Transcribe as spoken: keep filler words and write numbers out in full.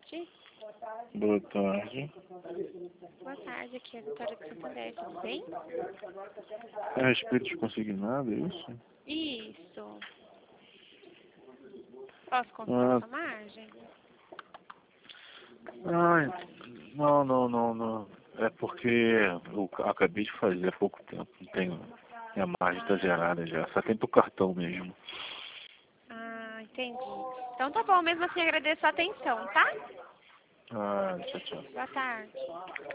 tarde. Boa tarde. Boa tarde, aqui é a Vitória de Santander, tudo bem? É a respeito de consignado, é isso? Isso. Posso consultar Ah, sua margem? ai, não, não, não, não. É porque eu acabei de fazer há pouco tempo. Não tenho. Minha margem está zerada já. Só tem pro cartão mesmo. Ah, entendi. Então tá bom, mesmo assim agradeço a atenção, tá? Ah, tchau, tchau. Boa tarde.